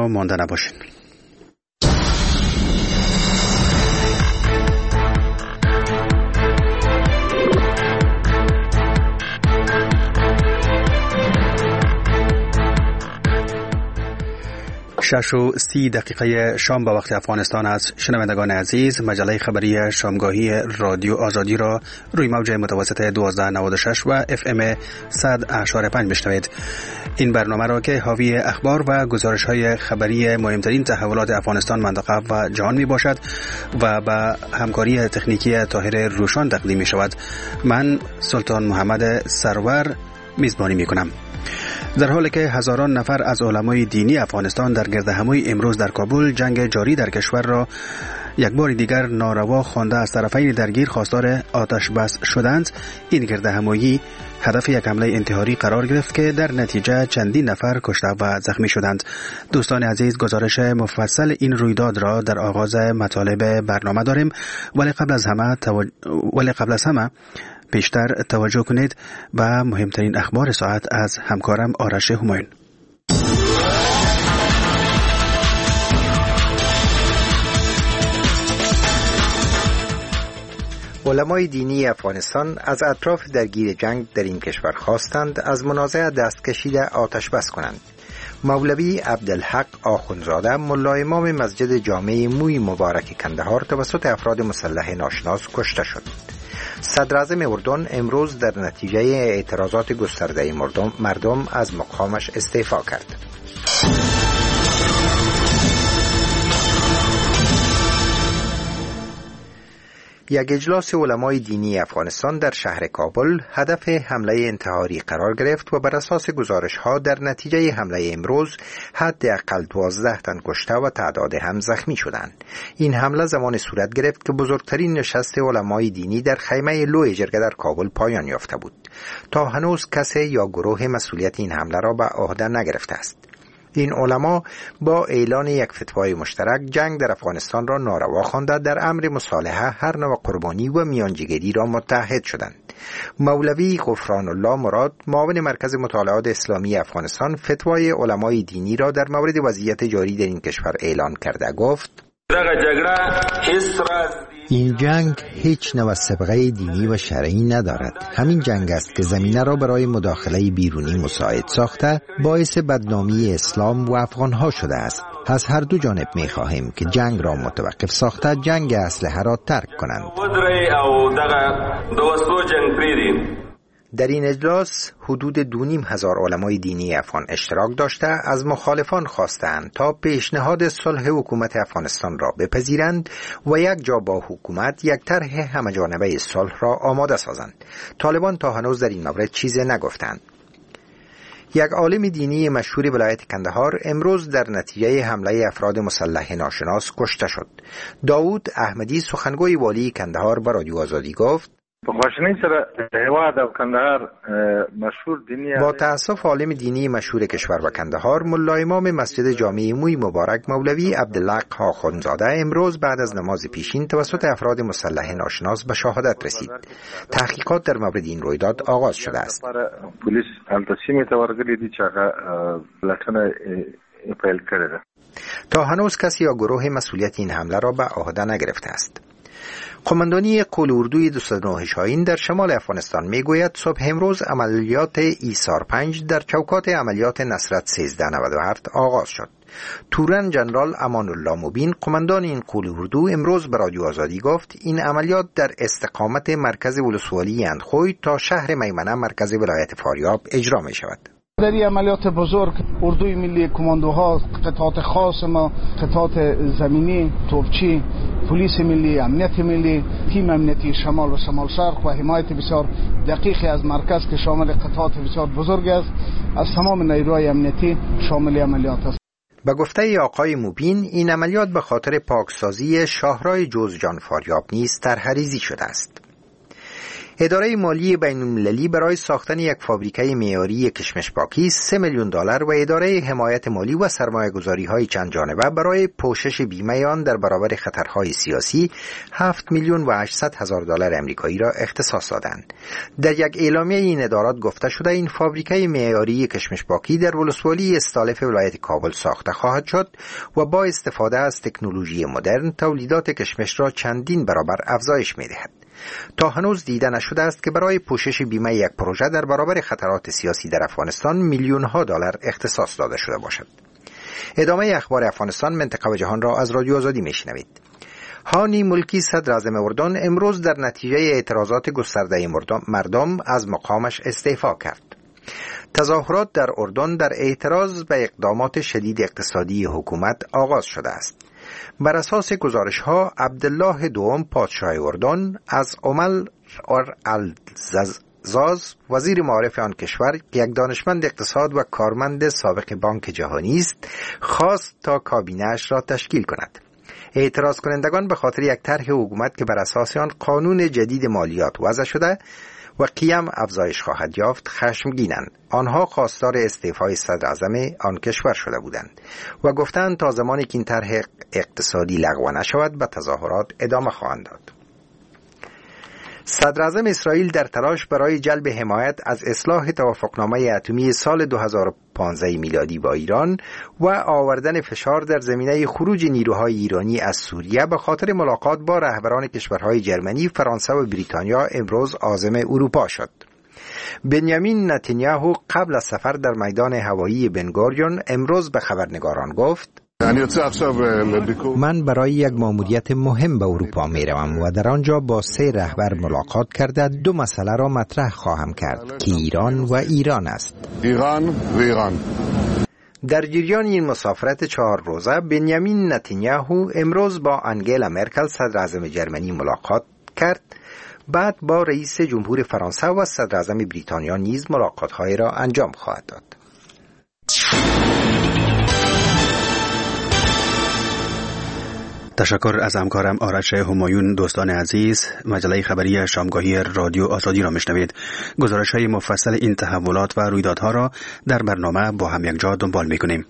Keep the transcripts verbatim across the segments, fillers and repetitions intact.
ما مانده نباشین. شش و سی دقیقه شام به وقت افغانستان است. شنوندگان عزیز، مجله خبری شامگاهی رادیو آزادی را روی موج متوسط دوازده نود و شش و اف ام صد اشاره پنج بشنوید. این برنامه را که حاوی اخبار و گزارش های خبری مهمترین تحولات افغانستان، منطقه و جهان می باشد و با همکاری تکنیکی طاهر روشان تقدیم می شود. من سلطان محمد سرور میزبانی می کنم. در حالی که هزاران نفر از علمای دینی افغانستان در گردهمایی امروز در کابل جنگ جاری در کشور را یک بار دیگر ناروا خوانده از طرفین درگیر خواستار آتش بس شدند، این گردهمایی هدف یک حمله انتحاری قرار گرفت که در نتیجه چندین نفر کشته و زخمی شدند. دوستان عزیز، گزارش مفصل این رویداد را در آغاز مطالب برنامه داریم، ولی قبل از همه تو... ولی قبل از همه بیشتر توجه کنید به مهمترین اخبار ساعت از همکارم آرش همایون. علمای دینی افغانستان از اطراف درگیر جنگ در این کشور خواستند از منازعه دست کشیده آتش بس کنند. مولوی عبدالحق آخوندزاده، ملا امام مسجد جامع موی مبارک کندهار، توسط افراد مسلح ناشناس کشته شد. صدر اعظم اردن امروز در نتیجه اعتراضات گسترده مردم مردم از مقامش استعفا کرد. یک اجلاس علمای دینی افغانستان در شهر کابل هدف حمله انتحاری قرار گرفت و بر اساس گزارش‌ها در نتیجه حمله امروز حداقل دوازده تن کشته و تعداد هم زخمی شدند. این حمله زمان صورت گرفت که بزرگترین نشست علمای دینی در خیمه لوی جرگه در کابل پایان یافته بود. تا هنوز کسی یا گروه مسئولیت این حمله را به عهده نگرفته است. این علما با اعلان یک فتوای مشترک جنگ در افغانستان را ناروا خوانده در امر مصالحه هر نوع قربانی و میانجیگری را متحد شدند. مولوی غفران الله مراد، معاون مرکز مطالعات اسلامی افغانستان، فتوای علمای دینی را در مورد وضعیت جاری در این کشور اعلان کرده گفت: این جنگ هیچ نوع سابقه دینی و شرعی ندارد. همین جنگ است که زمینه را برای مداخله بیرونی مساعد ساخته باعث بدنامی اسلام و افغانها شده است. از هر دو جانب می خواهیم که جنگ را متوقف ساخته جنگ اسلحه را ترک کنند. در این اجلاس حدود دو نیم هزار علمای دینی افغان اشتراک داشته از مخالفان خواستند تا پیشنهاد صلح حکومت افغانستان را بپذیرند و یک جا با حکومت یک طرح همه‌جانبه صلح را آماده سازند. طالبان تا هنوز در این مورد چیزی نگفتند. یک عالم دینی مشهور ولایت کندهار امروز در نتیجه حمله افراد مسلح ناشناس کشته شد. داود احمدی، سخنگوی والی کندهار، به رادیو آزادی گفت: با تأسف عالم دینی مشهور کشور و کندهار، ملا امام مسجد جامع موی مبارک مولوی عبدالحق آخوندزاده امروز بعد از نماز پیشین توسط افراد مسلح ناشناس به شهادت رسید. تحقیقات در مورد این رویداد آغاز شده است. تا هنوز کسی یا گروه مسئولیت این حمله را به عهده نگرفته است. قماندانی قول اردوی دویست و نه شاهین در شمال افغانستان میگوید صبح امروز عملیات ایثار پنج در چوکات عملیات نصرت سیزده نود و هفت آغاز شد. تورن جنرال امان الله مبین، قماندان این قول اردو، امروز به رادیو آزادی گفت این عملیات در استقامت مرکز ولسوالی اندخوی تا شهر میمنه مرکز ولایت فاریاب اجرا می شود. در این عملیات بزرگ اردوی ملی، کماندوها، قطعات خاص ما، قطعات زمینی، توپچی، پلیس ملی، امنیت ملی، تیم امنیتی شمال و شمال شرق و حمایت بسیار دقیقی از مرکز که شامل قطعات بسیار بزرگ است از تمام نیروهای امنیتی شامل عملیات است. به گفته آقای موبین این عملیات به خاطر پاکسازی شاهراه جوزجان فاریاب نیز طرح‌ریزی شده است. اداره مالی بین المللی برای ساختن یک فابریکه معیاری کشمش پاکی سه میلیون دلار و اداره حمایت مالی و سرمایه‌گذاری های چند جانبه برای پوشش بیمه آن در برابر خطرهای سیاسی هفت میلیون و هشتصد هزار دلار آمریکایی را اختصاص دادند. در یک اعلامیه این ادارات گفته شده این فابریکه معیاری کشمش پاکی در ولسوالی استالف ولایت کابل ساخته خواهد شد و با استفاده از تکنولوژی مدرن تولیدات کشمش را چندین برابر افزایش می‌دهد. تا هنوز دیده نشده است که برای پوشش بیمه یک پروژه در برابر خطرات سیاسی در افغانستان میلیون ها دلار اختصاص داده شده باشد. ادامه اخبار افغانستان، منطقه و جهان را از رادیو آزادی میشنوید. هانی ملکی صدر اعظم اردن امروز در نتیجه اعتراضات گسترده مردم از مقامش استعفا کرد. تظاهرات در اردن در اعتراض به اقدامات شدید اقتصادی حکومت آغاز شده است. بر اساس گزارش ها عبدالله دوم پادشاه اردن از عمر الزاز وزیر معارف آن کشور که یک دانشمند اقتصاد و کارمند سابق بانک جهانی است خواست تا کابینه‌اش را تشکیل کند. اعتراض کنندگان به خاطر یک طرح حکومت که بر اساس آن قانون جدید مالیات وضع شده و قیم افزایش خواهد یافت خشمگینند. آنها خواستار استعفای صدر اعظم آن کشور شده بودند و گفتند تا زمانی که این طرح اقتصادی لغو نشود به تظاهرات ادامه خواهند داد. صدر اعظم اسرائیل در تلاش برای جلب حمایت از اصلاح توافقنامه اتمی سال دو هزار و پانزده میلادی با ایران و آوردن فشار در زمینه خروج نیروهای ایرانی از سوریه به خاطر ملاقات با رهبران کشورهای جرمنی، فرانسه و بریتانیا امروز عازم اروپا شد. بنیامین نتانیاهو قبل از سفر در میدان هوایی بنگوریون امروز به خبرنگاران گفت: من برای یک ماموریت مهم به اروپا می روم و در آنجا با سه رهبر ملاقات کرده دو مسئله را مطرح خواهم کرد که ایران و ایران است. ایران و ایران. در جریان این مسافرت چهار روزه بنیامین نتانیاهو امروز با آنگلا مرکل صدر اعظم جرمنی ملاقات کرد. بعد با رئیس جمهور فرانسه و صدر اعظم بریتانیا نیز ملاقات‌های را انجام خواهد داد. تشکر از همکارم آرش همایون. دوستان عزیز، مجله خبری شامگاهی رادیو آزادی را میشنوید. گزارش های مفصل این تحولات و رویدادها را در برنامه با هم یک جا دنبال میکنیم.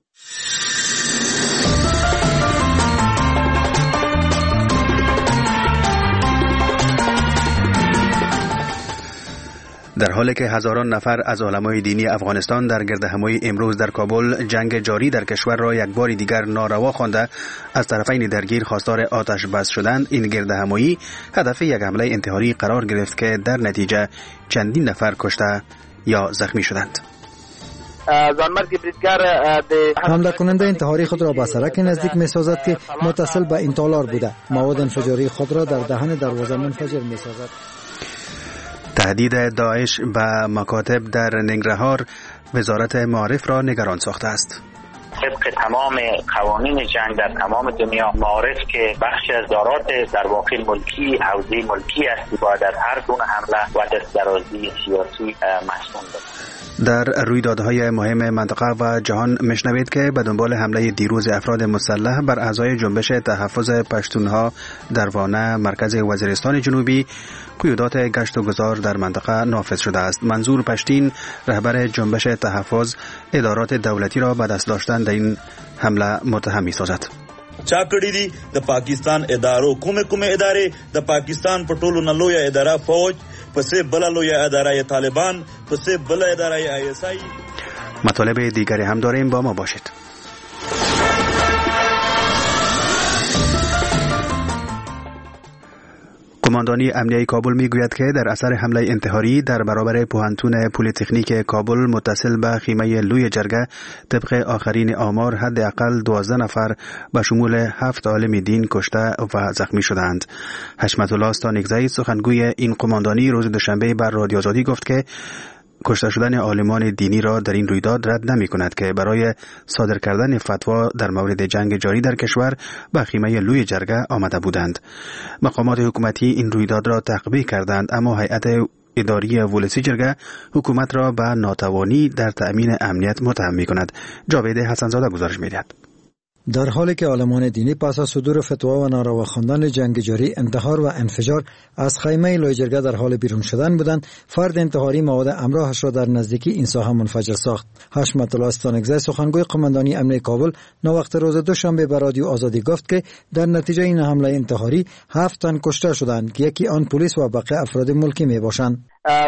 در حالی که هزاران نفر از علمای دینی افغانستان در گردهمایی امروز در کابل جنگ جاری در کشور را یک بار دیگر ناروا خوانده از طرفین درگیر خواستار آتش بس شدند، این گردهمایی هدف یک حمله انتحاری قرار گرفت که در نتیجه چندین نفر کشته یا زخمی شدند. حمله کننده انتحاری خود را به سرک نزدیک می سازد که متصل به این تالار بوده. مواد انفجاری خود را در دهن دروازه منفجر می سازد. تهدید داعش به مکاتب در ننگرهار وزارت معارف را نگران ساخته است. طبق تمام قوانین جنگ در تمام دنیا معارف که بخشی از دارات در واقع ملکی حوزه ملکی است باید در هر گونه حمله و دستدرازی سیاسی مسئول باشد. در رویدادهای مهم منطقه و جهان مشنوید که به دنبال حمله دیروز افراد مسلح بر اعضای جنبش تحفظ پشتونها در وانه مرکز وزیرستان جنوبی قیودات گشت و گذار در منطقه نافذ شده است. منظور پشتین رهبر جنبش تحفظ ادارات دولتی را به دست داشتن در این حمله متهم می‌سازد. چا کړی دي د پاکستان ادارو کومه کومه ادارې د پاکستان په ټولو نه لویه اداره فوج پسې بل لویه اداره طالبان پسې بل اداره آی اس آی. مطالب دیگری هم داریم، با ما باشید. قماندانی امنیه کابل میگوید که در اثر حمله انتحاری در برابر پوهنتون پلی‌تکنیک کابل متصل به خیمه لوی جرگه طبق آخرین آمار حداقل دوازده نفر به شمول هفت عالم دین کشته و زخمی شدند. حشمت الله استانکزی سخنگوی این قماندانی روز دوشنبه بر رادیو آزادی گفت که کشته شدن عالمان دینی را در این رویداد رد نمی کند که برای صادر کردن فتوا در مورد جنگ جاری در کشور به خیمه لوی جرگه آمده بودند. مقامات حکومتی این رویداد را تعقیب کردند، اما هیئت اداری ولسی جرگه حکومت را به ناتوانی در تأمین امنیت متهم می کند. جاوید حسنزاده گزارش می دهد. در حالی که عالمان دینی پس از صدور فتوا و ناروا خواندن جنگ جاری، انتحار و انفجار از خیمه لویجرگه در حال بیرون شدن بودند، فرد انتحاری مواد همراهش را در نزدیکی این ساحه منفجر ساخت. حشمت الله استانگزی سخنگوی قماندانی امنیه کابل نوقت روز دوشنبه به رادیو آزادی گفت که در نتیجه این حمله انتحاری هفت تن کشته شدند که یکی آن پلیس و بقیه افراد ملکی می باشند.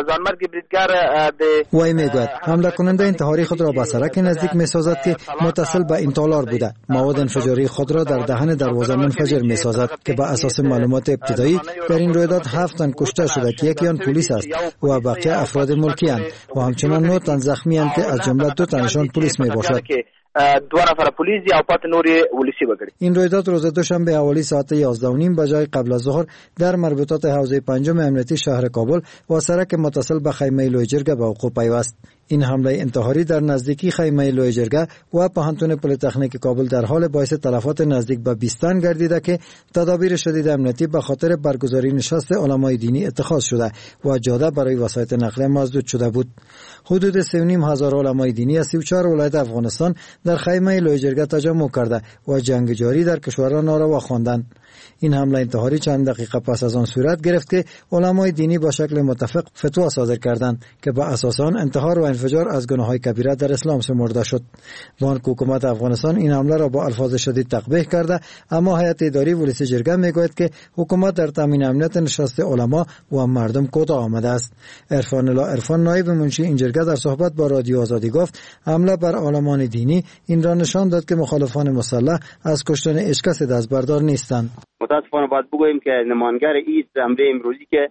وی میگوید حمله کننده انتحاری خود را به سرک نزدیک می سازد که متصل به این تالار بوده. مواد انفجاری خود را در دهن دروازه منفجر می سازد که به اساس معلومات ابتدایی در این رویداد هفت تن کشته شده که یکی آن پلیس است و بقیه افراد ملکی اند و همچنان نه تن زخمی اند که از جمله دو تنشان پلیس می باشد. دو نفر پلیس یا پات نوری ولسی وګړي. این رویداد روز دوشنبه حوالی ساعت یازده و نیم بجای قبل از ظهر در مربوطات حوزه پنجم امنیتی شهر کابل و سرک متصل به خیمه لویجرگه به وقوع پیوست. این حمله انتحاری در نزدیکی خیمه لویجرگه و پوهنتون پلی‌تکنیک کابل در حال باعث تلفات نزدیک به بیست تن گردیده که تدابیر شدید امنیتی به خاطر برگزاری نشست علمای دینی اتخاذ شده و جاده برای وسایط نقلیه مسدود شده بود. حدود سه و نیم هزار علمای دینی از سی و چهار ولایت افغانستان در خیمه لویجرگه تجمع کرده و جنگ جاری در کشور را ناروا خواندند. این حمله انتحاری چند دقیقه پس از آن صورت گرفت که علمای دینی با شکل متفق فتوا صادر کردند که به اساس آن انتحار و انفجار از گناه‌های کبیره در اسلام شمرده شد. بانک حکومت افغانستان این حمله را با الفاظ شدید تقبیح کرده، اما هیئت اداری ولسی جرگه میگوید که حکومت در تامین امنیت نشست علما و مردم کوتاه آمده است. عرفان الله عرفان نایب منشی این جرگه در صحبت با رادیو آزادی گفت حمله بر علمان دینی این را نشان داد که مخالفان مسلح از کشتن هیچ کس دست بردار نیستند. متاسفانه باید بگوییم که نماینگر این حمله امروزی که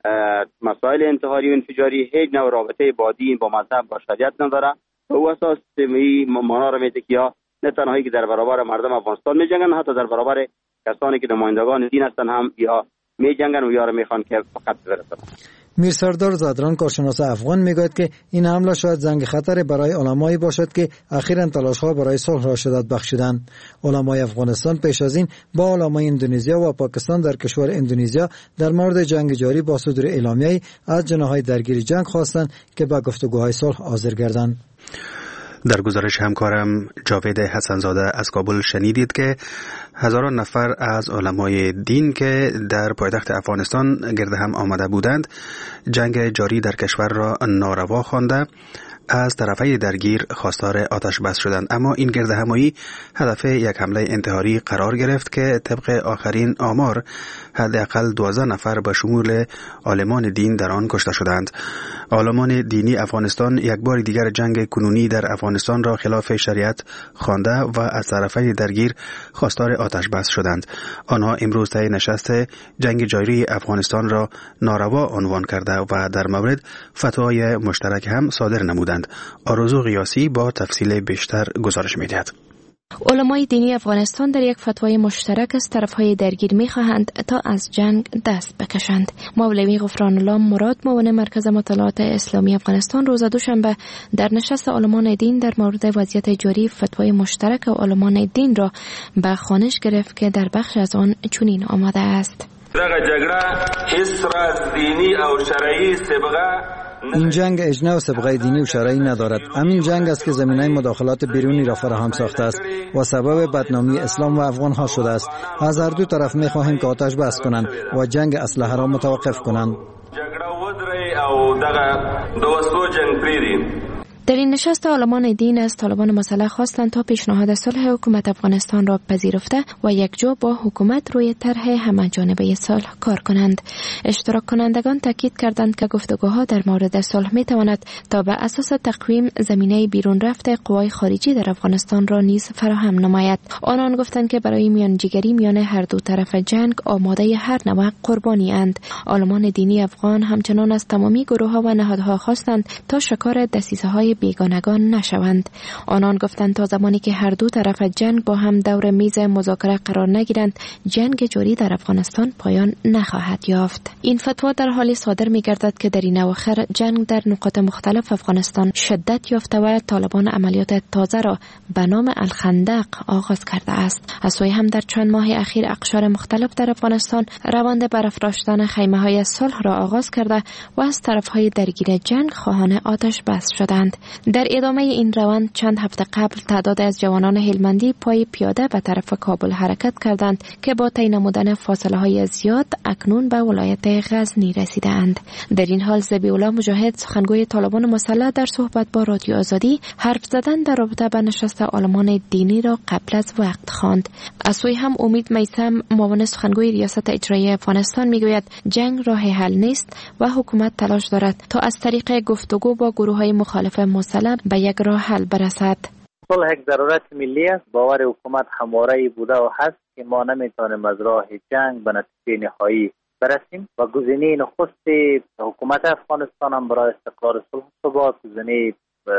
مسائل انتحاری و انفجاری هیچ نوع رابطه با دین با مذهب با شریعت نداره و او اساس معنا را میده که یا نه تنهایی که در برابر مردم افغانستان می جنگن، حتی در برابر کسانی که نمایندگان دین هستند هم یا می جنگن و یا را میخوان که فقط برسن. میر سردار زادران کارشناس افغان میگوید که این حمله شاید زنگ خطر برای علمایی باشد که اخیراً تلاش‌ها برای صلح را شدت بخشیدند. علمای افغانستان پیش از این با علمای اندونزیا و پاکستان در کشور اندونزیا در مورد جنگ جاری با صدور اعلامیه‌ای از جناح‌های درگیر جنگ خواستند که به گفتگوهای صلح حاضر گردند. در گزارش همکارم جاوید حسنزاده از کابل شنیدید که هزاران نفر از علمای دین که در پایتخت افغانستان گرد هم آمده بودند جنگ جاری در کشور را ناروا خوانده از طرفه درگیر خواستار آتش بس شدند، اما این گرد همایی هدف یک حمله انتحاری قرار گرفت که طبق آخرین آمار حداقل دوازده نفر به شمول عالمان دین در آن کشته شدند. عالمان دینی افغانستان یک بار دیگر جنگ کنونی در افغانستان را خلاف شریعت خوانده و از طرفه درگیر خواستار آتش بس شدند. آنها امروز طی نشست جنگ جاری افغانستان را ناروا عنوان کرده و در مورد فتوای مشترک هم صادر نمودند. آرزو قیاسی با تفصیل بیشتر گزارش می‌دهد. علمای دینی افغانستان در یک فتوای مشترک از طرفهای درگیر می‌خواهند تا از جنگ دست بکشند. مولوی غفران الله مراد معاون مرکز مطالعات اسلامی افغانستان روز دوشنبه در نشست علمان دین در مورد وضعیت جاری فتوای مشترک علمان دین را به خوانش گرفت که در بخش از آن چنین آمده است: دغه جګړه هیڅ راز دینی او شرعی سبقه این جنگ اجنه و سابقه دینی و شرعی ندارد. همین جنگ است که زمینه مداخلات بیرونی را فراهم ساخته است و سبب بدنامی اسلام و افغان ها شده است. از هر دو طرف می خواهیم که آتش بس کنند و جنگ اسلحه را متوقف کنند. در این نشست علمان دین از طالبان مسلح خواستند تا پیشنهاد صلح حکومت افغانستان را پذیرفته و یکجا با حکومت روی طرح همه‌جانبه صلح کار کنند. اشتراک کنندگان تاکید کردند که گفتگوها در مورد صلح می تواند تا به اساس تقویم زمینه بیرون رفت قوای خارجی در افغانستان را نیز فراهم نماید. آنان گفتند که برای میانجیگری میان هر دو طرف جنگ آماده هر نوع قربانی اند. علمان دینی افغان همچنان از تمامی گروه‌ها و نهادها خواستند تا شکار دسیسه‌های بیگانگان نشوند. آنان گفتند تا زمانی که هر دو طرف جنگ با هم دور میز مذاکره قرار نگیرند جنگ جاری در افغانستان پایان نخواهد یافت. این فتوا در حالی صادر می‌گردد که در این اواخر جنگ در نقاط مختلف افغانستان شدت یافته و طالبان عملیات تازه را به نام الخندق آغاز کرده است. از سوی هم در چند ماه اخیر اقشار مختلف در افغانستان روند برافراشتن خیمه‌های صلح را آغاز کرده و از طرف‌های درگیر جنگ خواهان آتش بس شدند. در ادامه این روند چند هفته قبل تعداد از جوانان هلمندی پای پیاده به طرف کابل حرکت کردند که با طی نمودن فاصله های زیاد اکنون به ولایت غزنی رسیدند. در این حال ذبیح‌الله مجاهد سخنگوی طالبان مسلح در صحبت با رادیو آزادی حرف زدن در رابطه با نشست عالمان دینی را قبل از وقت خواند. از سوی هم امید میثم معاون سخنگوی ریاست اجرایی افغانستان میگوید جنگ راه حل نیست و حکومت تلاش دارد تا از طریق گفتگو با گروه‌های مخالف مسلح به یک راه حل برسد. صلح یک ضرورت ملی است. باور حکومت همواره بوده و هست که ما نمیتونیم از راه جنگ به نتیجه نهایی برسیم و گزینه نخست حکومت افغانستان هم برای استقرار صلح و ثبات گزینه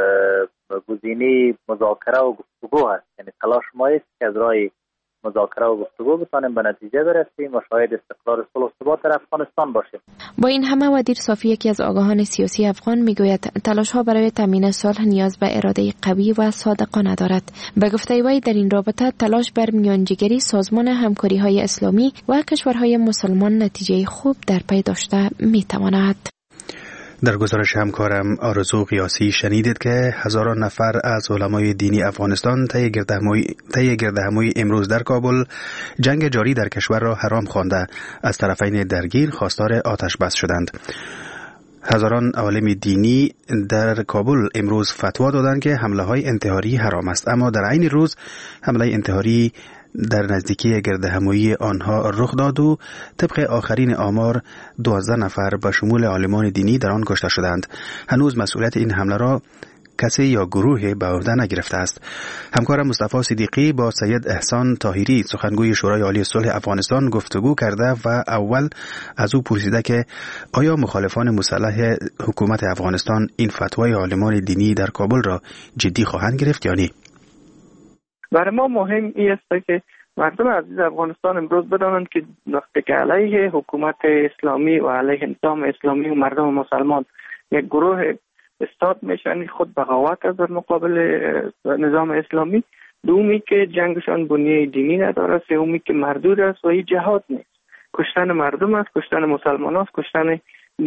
گزینه مذاکره و گفتگو هست. یعنی تلاش ما است که از راه مذاکره و گفتگو بتانیم به نتیجه برسیم و شاهد استقرار صلح و ثبات در افغانستان باشیم. با این همه ودیر صافی یکی از آگاهان سیاسی افغان میگوید تلاش ها برای تامین صلح نیاز به اراده قوی و صادقانه دارد. به گفته وی در این رابطه تلاش بر میانجیگری سازمان همکاری های اسلامی و کشورهای مسلمان نتیجه خوب در پی داشته میتواند. در گزارش همکارم آرزو قیاسی شنیدید که هزاران نفر از علمای دینی افغانستان طی گردهمایی امروز در کابل جنگ جاری در کشور را حرام خوانده از طرفین درگیر خواستار آتش بس شدند. هزاران عالم دینی در کابل امروز فتوا دادند که حمله های انتحاری حرام است، اما در عین روز حمله انتحاری در نزدیکی گردهمایی آنها رخ داد و طبق آخرین آمار دوازده نفر به شمول عالمان دینی در آن کشته شدند. هنوز مسئولیت این حمله را کسی یا گروه به عهده نگرفته است. همکارم مصطفی صدیقی با سید احسان طاهری سخنگوی شورای عالی صلح افغانستان گفتگو کرده و اول از او پرسیده که آیا مخالفان مسلح حکومت افغانستان این فتوای عالمان دینی در کابل را جدی خواهند گرفت یا نه؟ برای ما مهم این است که مردم عزیز افغانستان امروز بدانند که وقتی که علیه حکومت اسلامی و علیه نظام اسلامی و مردم مسلمان یک گروه استاد میشن خود بغاوت از در مقابل نظام اسلامی، دومی که جنگشان بنیه دینی نداره، سومی که مردود است و این جهاد نیست، کشتن مردم است، کشتن مسلمان است، کشتن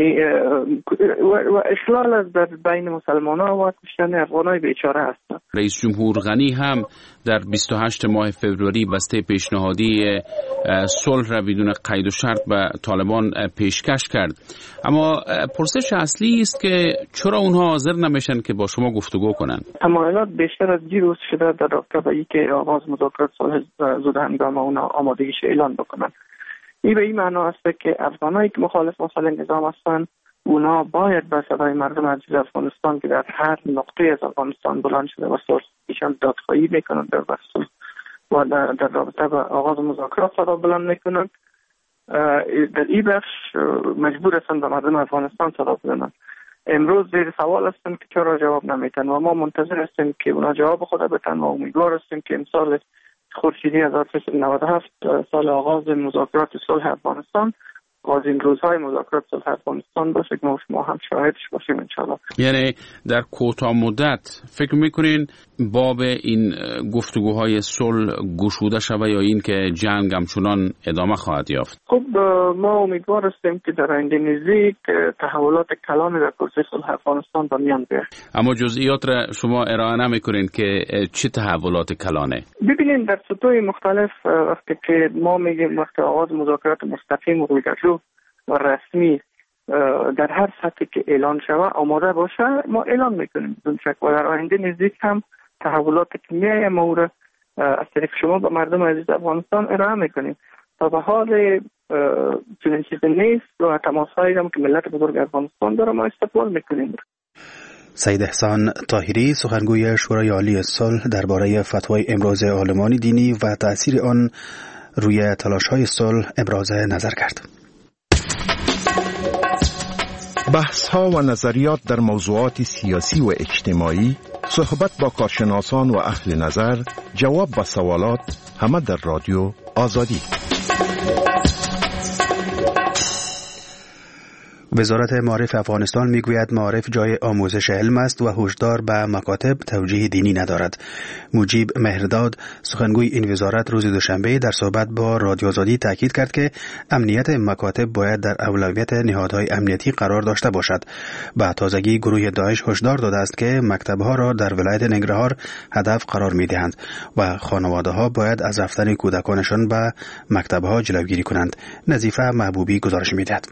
و اخلال از در بین مسلمان ها و کشتن افغانای بیچاره هستند. رئیس جمهور غنی هم در بیست و هشتم ماه فوریه بسته پیشنهادی صلح را بدون قید و شرط به طالبان پیشکش کرد. اما پرسش اصلی است که چرا اونها حاضر نمیشن که با شما گفتگو کنند؟ تمایلات بیشتر از دیروز شده در رابطه با اینکه آغاز مذاکرات صلح زود هنگام اونا آمادگیش اعلان بکنن. این به این معنا است که افغانایی که مخالف مسلح نظام هستند اونا باید به صدای مردم عزیز افغانستان که در هر نقطه از افغانستان بلند شده و صلح ایشان دادخواهی میکنند در صلح و در, در رابطه با آغاز مذاکرات صدا بلند میکنند، در این بخش مجبور هستند به مردم افغانستان صدا بلند. امروز زیر سوال هستند که چرا جواب نمیتن و ما منتظر هستیم که اونا جواب خود بتن و امیدوار هستیم که امسال خورشیدی هزار و سیصد و نود و هفت سال آغاز مذاکرات صلح افغانستان از این روزهای مذاکرات صلح افغانستان باشه که ما شما هم شاهدش باشیم انشاءالله. یعنی در کوتاه مدت فکر میکنین باب این گفتگوهای صلح گشوده شود یا این که جنگ همچنان ادامه خواهد یافت؟ خب ما امیدوار هستیم که در آینده نزدیک تحولات کلان در پروسه صلح افغانستان به میان بیاید. اما جزئیات را شما ارائه نمیکنین که چه تحولات کلانه؟ ببینید در سطوح مختلف وقتی که ما میگیم وقتی آغاز مذاکرات مستقیم و رویدادی و رسمی در هر سطحی که اعلان شود آماده باشه ما اعلان میکنیم بدون شک و در آینده نزدیک هم تحولات که میایه ما را از طریق شما به مردم عزیز افغانستان ارائه میکنیم. تا به حال چنین چیزی نیست و تماسهایی هم که ملت بزرگ افغانستان داره ما استقبال میکنیم. سید احسان طاهری سخنگوی شورای عالی صلح درباره فتوای امروز عالمان دینی و تأثیر آن روی تلاش‌های صلح ابراز نظر کرد. بحث‌ها و نظریات در موضوعات سیاسی و اجتماعی، صحبت با کارشناسان و اهل نظر، جواب به سوالات، همه در رادیو آزادی. وزارت معارف افغانستان میگوید معارف جای آموزش علم است و هشدار به مکاتب توجیه دینی ندارد. مجیب مهرداد سخنگوی این وزارت روز دوشنبه در صحبت با رادیو آزادی تاکید کرد که امنیت مکاتب باید در اولویت نهادهای امنیتی قرار داشته باشد. به تازگی گروه داعش هشدار داده است که مکتبها را در ولایت ننگرهار هدف قرار می‌دهند و خانواده‌ها باید از رفتن کودکانشان به مکتبها جلوگیری کنند. نظیفه محبوبی گزارش می‌دهد.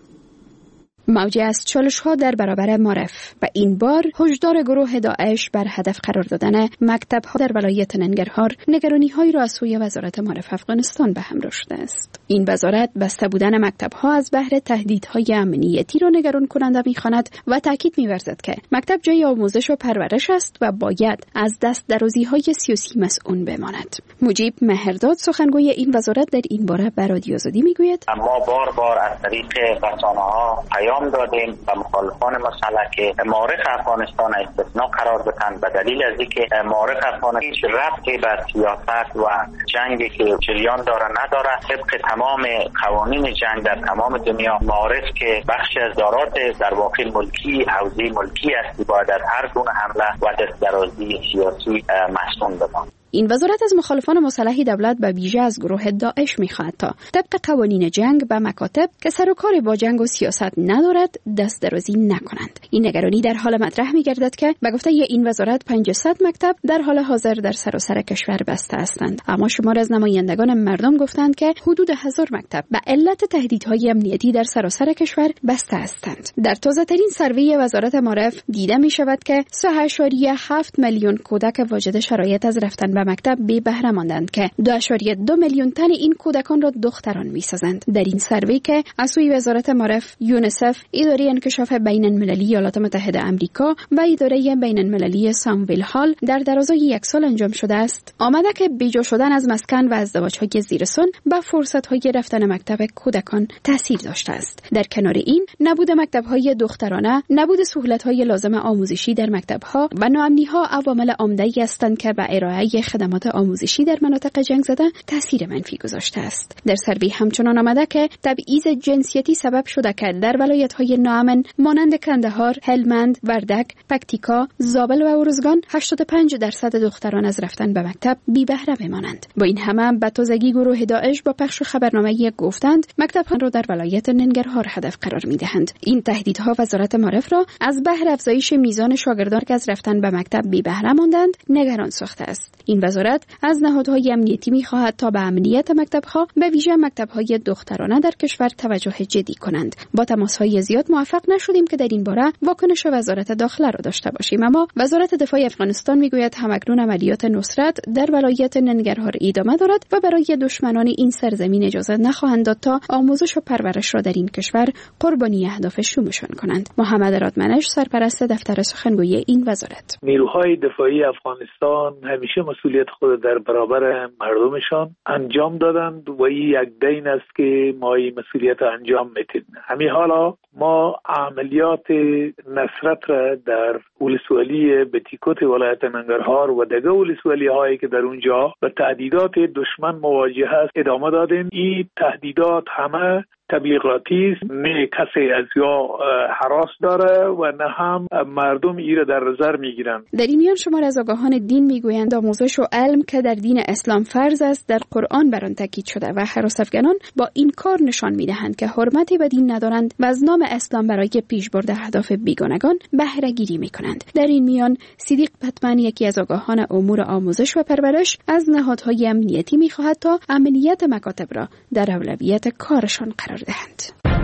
موجی از چالش‌ها در برابر معارف و این بار هشدار گروه داعش بر هدف قرار دادن مکتب‌ها در ولایت ننگرهار نگرانی‌هایی را از سوی وزارت معارف افغانستان به همراه شده است. این وزارت بسته بودن مکتب‌ها از بهر تهدیدهای امنیتی را نگران کننده می‌خواند و تاکید می‌ورزد که مکتب جای آموزش و پرورش است و باید از دست درازی‌های سیاسی مسئول بماند. مجیب مهرداد سخنگوی این وزارت در این باره به رادیو آزادی می‌گوید: ما بار بار از طریق رسانه‌ها پیام دادیم و مخالفان مسئله که معارف افغانستان استثناء قرار بدن به دلیل از اینکه معارف افغانستان هیچ ربطی به سیاست و جنگی که جریان داره نداره. طبق تمام قوانین جنگ در تمام دنیا معارف که بخشی از دارات در واقع ملکی حوزه ملکی است باید در هر گونه حمله و دستدرازی سیاسی مسئول بدن. این وزارت از مخالفان مسلح دولت به ویژه از گروه داعش می‌خواهد تا طبق قوانین جنگ به مکاتب که سر و کار با جنگ و سیاست ندارد دست درازی نکنند. این نگرانی در حال مطرح می‌گردد که به گفته این وزارت پانصد مکتب در حال حاضر در سراسر کشور بسته هستند، اما شمار از نمایندگان مردم گفتند که حدود هزار مکتب به علت تهدیدهای امنیتی در سراسر کشور بسته هستند. در تازه‌ترین سروی وزارت معارف دیده می‌شود که سه ممیز هفت میلیون کودک واجد شرایط از رفتن به مکتب بی بهره ماندند که دو ممیز دو میلیون تن این کودکان را دختران می‌سازند. در این سروی که از سوی وزارت معارف، یونیسف، اداره انکشاف بین المللی ایالات متحده آمریکا و اداره بین المللی سامویل هال در درازای یک سال انجام شده است، آمده که بیجا شدن از مسکن و ازدواج‌های زیرسان به فرصت‌های رفتن مکتب کودکان تاثیر داشته است. در کنار این، نبود مکتب‌های دخترانه، نبود سهولت‌های لازم آموزشی در مکتب‌ها و ناامنی‌ها عوامل عمده‌ای هستند که به ارائه خدمات آموزشی در مناطق جنگ زده تاثیر منفی گذاشته است. در سروی همچنان آمده که تبعیض جنسیتی سبب شده که در ولایت‌های ناامن مانند کندهار، هلمند، وردک، پکتیکا، زابل و ارزگان هشتاد و پنج درصد دختران از رفتن به مکتب بی بهره بمانند. با این همه به تازگی گروه داعش با پخش خبرنامه‌ای گفتند مکتب‌ها را در ولایت ننگرهار هدف قرار می‌دهند. این تهدیدها وزارت معارف را از بهر افزایش میزان شاگردان که از رفتن به مکتب بی بهره ماندند نگران ساخته است. این وزارت از نهادهای امنیتی می‌خواهد تا به امنیت مکتب‌ها به ویژه مکتب‌های دخترانه در کشور توجه جدی کنند. با تماس‌های زیاد موفق نشدیم که در این باره واکنش وزارت داخله را داشته باشیم، اما وزارت دفاع افغانستان میگوید همکنون عملیات نصرت در ولایت ننگرهار ادامه دارد و برای دشمنان این سرزمین اجازه نخواهند داد تا آموزش و پرورش را در این کشور قربانی اهداف شومشان کنند. محمد رادمنش سرپرست دفتر سخنگوی این وزارت: نیروهای دفاعی افغانستان همیشه مسئولیت خود در برابر مردمشان انجام دادند و این یک دین است که ما این مسئولیت انجام میدیم. همین حالا ما عملیات نصرت را در ولسوالی بتیکوت ولایت ننگرهار و دیگر ولسوالی هایی که در اونجا به تهدیدات دشمن مواجه است ادامه دادیم. این تهدیدات همه تبلیغاتی است، نه کسی از یا هراس داره و نه هم مردم ایره در نظر میگیرند. در این میان شمار از آگاهان دین میگویند آموزش و علم که در دین اسلام فرض است در قرآن بر آن تاکید شده و هراس افغانان با این کار نشان میدهند که حرمتی به دین ندارند و از نام اسلام برای پیشبرد اهداف بیگانگان بهره گیری میکنند. در این میان صدیق پتمن، یکی از آگاهان امور آموزش و پرورش، از نهادهای امنیتی میخواهد تا امنیت مکاتب را در اولویت کارشان قرار دهند.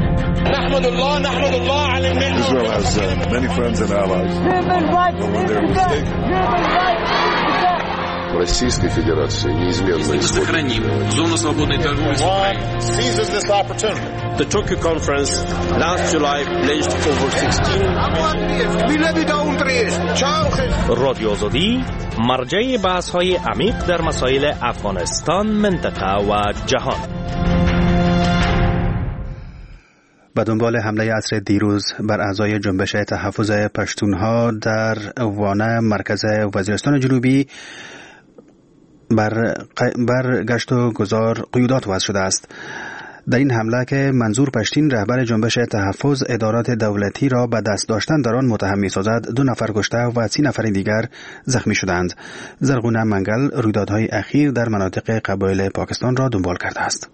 نحمد الله نحمد الله على المنة. Israel has uh, many friends and allies. But when they're mistaken. Российской Федерации неизменно сохраним зону свободной торговли. Seizes this opportunity. The Tokyo conference last July pledged over sixteen. رادیو آزادی مرجع بحث‌های عمیق در مسائل افغانستان، منطقه و جهان. به دنبال حمله عصر دیروز بر اعضای جنبش تحفظ پشتونها در وانه مرکز وزیرستان جنوبی بر, بر گشت و گذار قیودات وضع شده است. در این حمله که منظور پشتین رهبر جنبش تحفظ ادارات دولتی را به دست داشتن در آن متهم می‌سازد، دو نفر کشته و سی نفر دیگر زخمی شدند. زرغونه منگل رویدادهای اخیر در مناطق قبایل پاکستان را دنبال کرده است.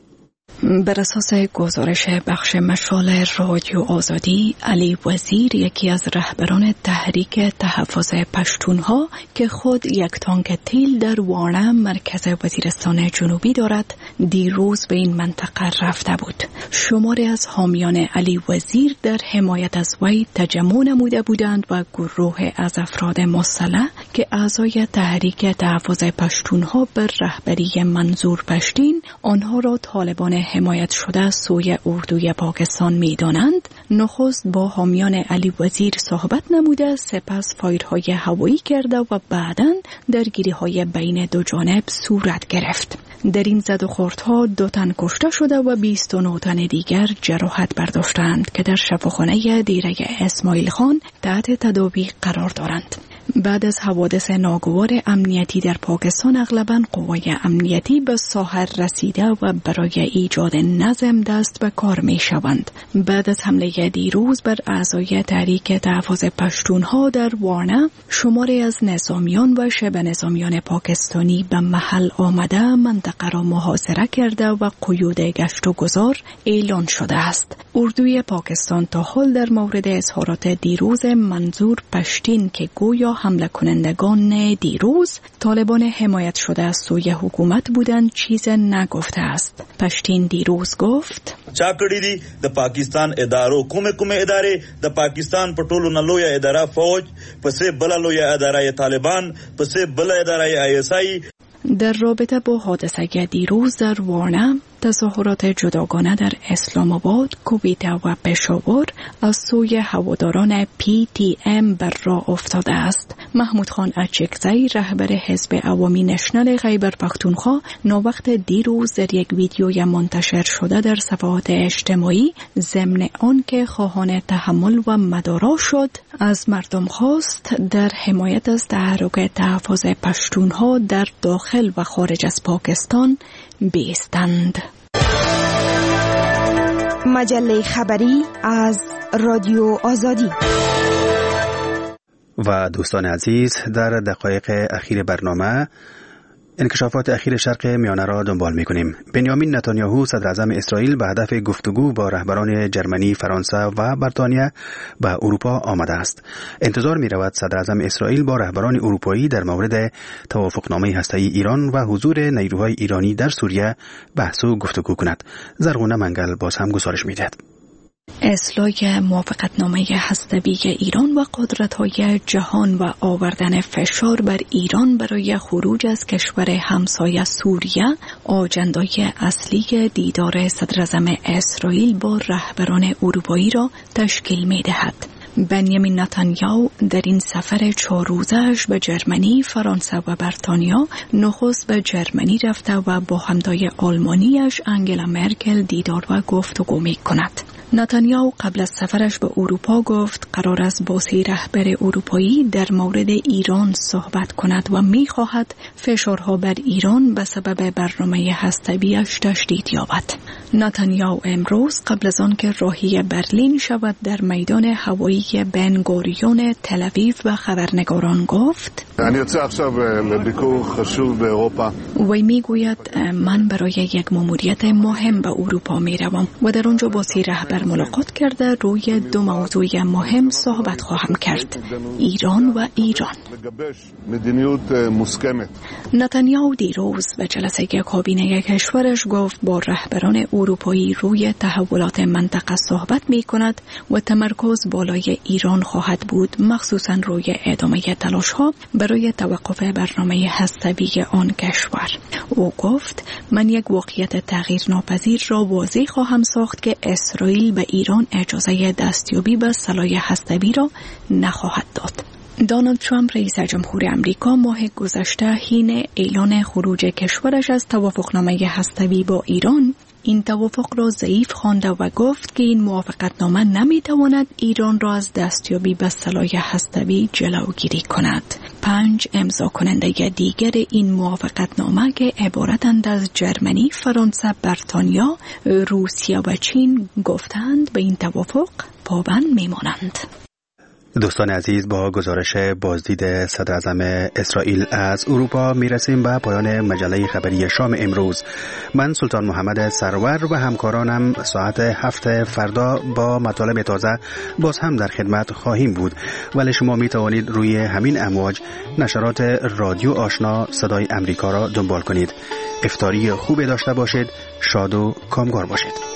بر اساس گزارش بخش مشال رادیو آزادی، علی وزیر یکی از رهبران تحریک تحفظ پشتونها که خود یک تانک تیل در وانه مرکز وزیرستان جنوبی دارد، دیروز به این منطقه رفته بود. شماری از حامیان علی وزیر در حمایت از وی تجمع نموده بودند و گروه از افراد مسلح که اعضای تحریک تحفظ پشتونها بر رهبری منظور پشتین آنها را طالبان حمایت شده سوی اردوی پاکستان می دانند، نخست با حامیان علی وزیر صحبت نموده، سپس فایرهای هوایی کرده و بعداً درگیری های بین دو جانب صورت گرفت. در این زد و خوردها دو تن کشته شده و بیست و نه تن دیگر جراحت برداشتند که در شفاخانه دیره اسماعیل خان تحت تداوی قرار دارند. بعد از حوادث ناگوار امنیتی در پاکستان، اغلباً قوای امنیتی به ساحل رسیده و برای ایجاد نظم دست به کار می شوند. بعد از حمله دیروز بر اعضای تحریک تحفظ پشتونها در وانه، شماری از نظامیان و شبه نظامیان پاکستانی به محل آمده منطقه را محاصره کرده و قیود گشت و گذار اعلان شده است. اردوی پاکستان تا حال در مورد اظهارات دیروز منظور پشتین که گویا حمله کنندگان دیروز طالبان حمایت شده از سوی حکومت بودند چیز نگفته است. پشتین دیروز گفت چاکړی دی د پاکستان ادارو کومه کومه ادارې د پاکستان په ټولو نه لویه اداره فوج، پسې بله لویه اداره طالبان، پسې بله اداره آی اس آی. در رابطه با حادثه دیروز در وانه، تظاهرات جداگانه در اسلام آباد، کویت و پشاور از سوی هواداران پی تی ام بر راه افتاده است. محمود خان اچکزی، رهبر حزب عوامی نشنل خیبر پختونخوا، ناوقت دیروز در یک ویدیوی منتشر شده در صفحات اجتماعی ضمن آن که خواهان تحمل و مدارا شد، از مردم خواست در حمایت از تحرک تحفظ پشتونها در داخل و خارج از پاکستان بیستند. مجله خبری از رادیو آزادی. و دوستان عزیز، در دقایق اخیر برنامه انکشافات اخیر شرق میانه را دنبال می‌کنیم. بنیامین نتانیاهو صدر اعظم اسرائیل به هدف گفتگو با رهبران جرمنی، فرانسه و بریتانیا به اروپا آمده است. انتظار می‌رود صدر اعظم اسرائیل با رهبران اروپایی در مورد توافقنامه هسته‌ای ایران و حضور نیروهای ایرانی در سوریه بحث و گفتگو کند. زرغونه منگل باز هم گزارش می‌دهد. اصلاح موافقتنامه هسته‌ای ایران و قدرت‌های جهان و آوردن فشار بر ایران برای خروج از کشور همسایه سوریه آجندای اصلی دیدار صدراعظم اسرائیل با رهبران اروپایی را تشکیل می‌دهد. بنیامین نتانیاهو در این سفر چهار روزه‌اش به جرمنی، فرانسه و بریتانیا نخست به جرمنی رفته و با همتای آلمانیش انگلا مرکل دیدار و گفتگو می‌کند. نتانیاهو قبل از سفرش به اروپا گفت قرار است با سه رهبر اروپایی در مورد ایران صحبت کند و می‌خواهد فشارها بر ایران به سبب برنامه هسته‌ایش تشدید یابد. نتانیاهو امروز قبل از آن که راهی برلین شود در میدان هوایی بن گوریون تل آویو و خبرنگاران گفت وی میگوید من برای یک ماموریت مهم به اروپا میروم و در آنجا با سه رهبر ملاقات کرده روی دو موضوع مهم صحبت خواهم کرد: ایران و ایران. نتانیاهو دیروز به جلسه کابینه کشورش گفت با رهبران اروپایی روی تحولات منطقه صحبت می کند و تمرکز بالای ایران خواهد بود، مخصوصا روی ادامه تلاش ها برای توقف برنامه هسته‌ای آن کشور. او گفت من یک واقعیت تغییر ناپذیر را واضح خواهم ساخت که اسرائیل به ایران اجازه دستیابی به سلاح هسته‌ای را نخواهد داد. دونالد ترامپ رئیس جمهور امریکا ماه گذشته حین اعلان خروج کشورش از توافقنامه هسته‌ای با ایران این توافق را ضعیف خوانده و گفت که این موافقتنامه نمیتواند ایران را از دستیابی به سلاح هسته‌ای جلوگیری کند. پنج امضا کننده دیگر این موافقتنامه که عبارتند از جرمنی، فرانسه، بریتانیا، روسیه و چین گفتند به این توافق پابند میمانند. دوستان عزیز، با گزارش بازدید صدر اعظم اسرائیل از اروپا میرسیم به پایان مجله خبری شام امروز. من سلطان محمد سرور و همکارانم ساعت هفت فردا با مطالب تازه باز هم در خدمت خواهیم بود، ولی شما می توانید روی همین امواج نشرات رادیو آشنا صدای امریکا را دنبال کنید. افطاری خوب داشته باشید، شاد و کامگار باشید.